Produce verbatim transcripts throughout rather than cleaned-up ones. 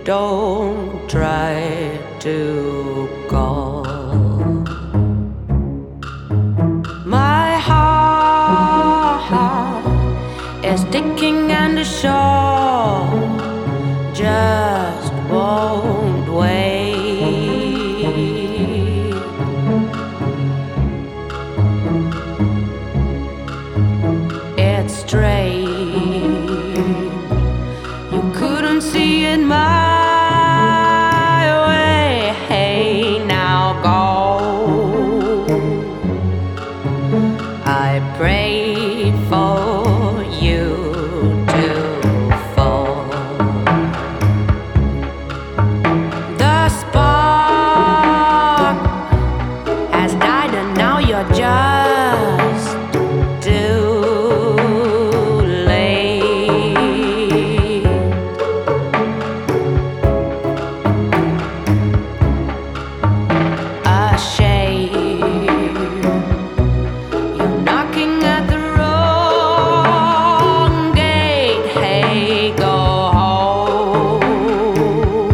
Don't try to call. My heart is ticking and the shore just won't wait. It's strange, you couldn't see it my way. Hey, now go. I pray for you to fall. The spark has died and now you're just too late. A shame, you're knocking at the wrong gate. Hey, go home.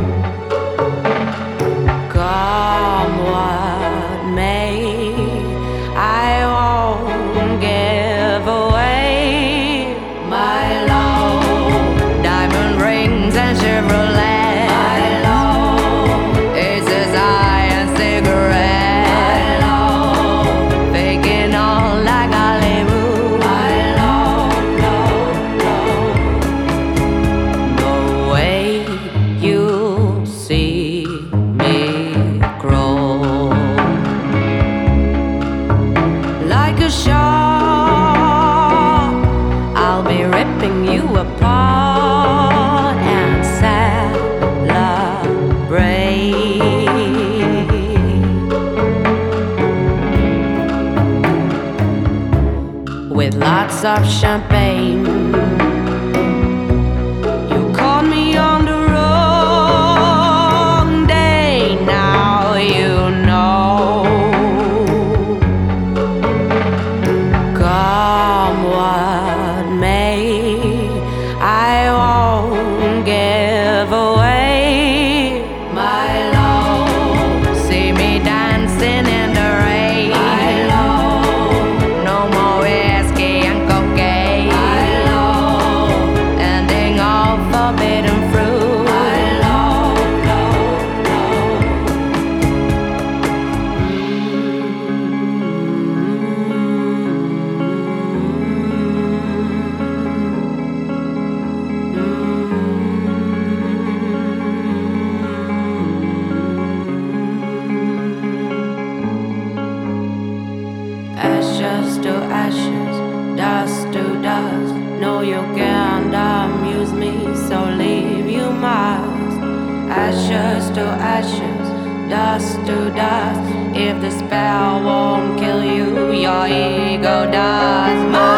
Come what may, I won't give away my love. Diamond rings and Chevrolet. My love. Aces high and cigarette. My love. Faking all like Hollywood. My love, love, love. No way you'll see me crawl like a shark. I'll be ripping you apart and celebrate with lots of champagne. You caught me on the wrong day. Now you know. Come what may, I won't give away my love. See me dancing in the rain. My love. No more whiskey and cocaine. My love. Ending all forbidden fruit. My love, love, love. Ashes to ashes, dust to dust. No, you can't amuse me, so leave you must. Ashes to ashes, dust to dust. If the spell won't kill you, your ego does. My